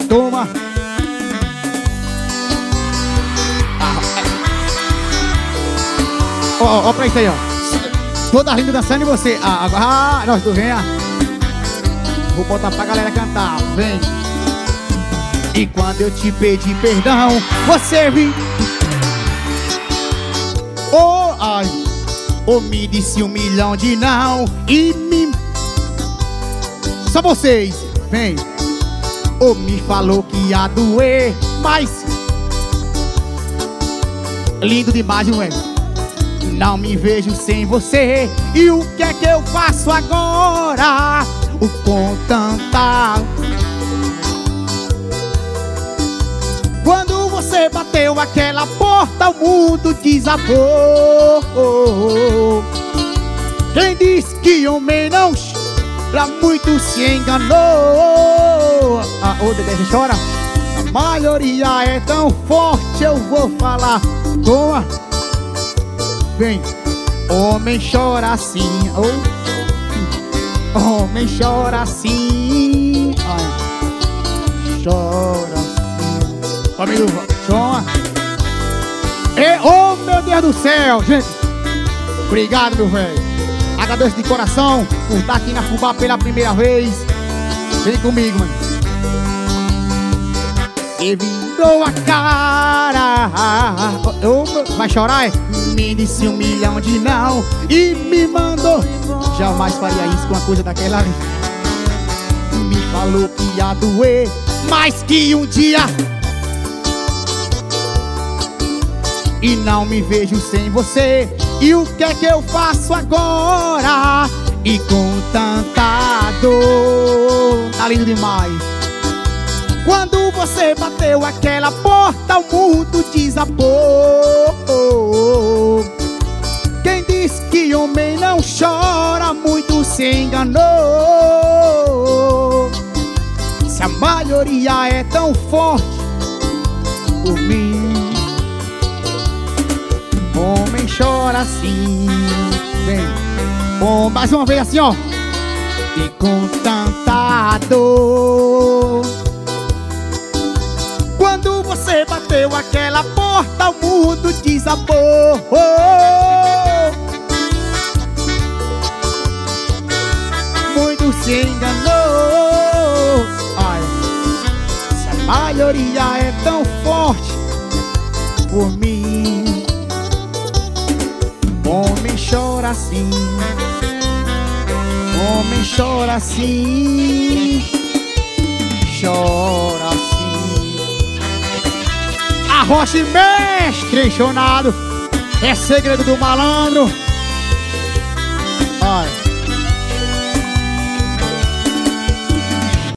Toma. Ó pra isso aí, ó. Toda linda dançando e você. Nós tu venha. Vou botar pra galera cantar. Vem. E quando eu te pedi perdão, você viu. Me disse 1 milhão de não. E me... Só vocês. Vem. Me falou que ia doer, mas lindo demais, ué. Não me vejo sem você. E o que é que eu faço agora? Com tanta... Quando você bateu aquela porta, o mundo desabou. Quem disse que homem não chora, muito se enganou. Ô Dedé, você chora? A maioria é tão forte, eu vou falar. Toma. Vem. Homem chora assim. Homem chora assim. Chora assim. Amigo, toma. Oh meu Deus do céu, gente. Obrigado, meu velho. Agradeço de coração por estar aqui na Fubá pela primeira vez. Vem comigo, mano. E virou a cara. Vai chorar, é? Me disse 1 milhão de não e me mandou. Jamais faria isso com uma coisa daquela. Me falou que ia doer, mas que um dia. E não me vejo sem você. E o que é que eu faço agora? E com tanta dor. Tá lindo demais. Quando você bateu aquela porta, o mundo desabou. Quem disse que homem não chora, muito se enganou. Se a maioria é tão forte por mim, homem chora assim. Vem. Mais uma vez assim, ó. E com tanta dor. Quando você bateu aquela porta, o mundo desabou. Muito se enganou. Se a maioria é tão forte por mim, homem chora assim. Homem chora assim. Chora assim. Arrocha e mestre chonado. É segredo do malandro. Ai.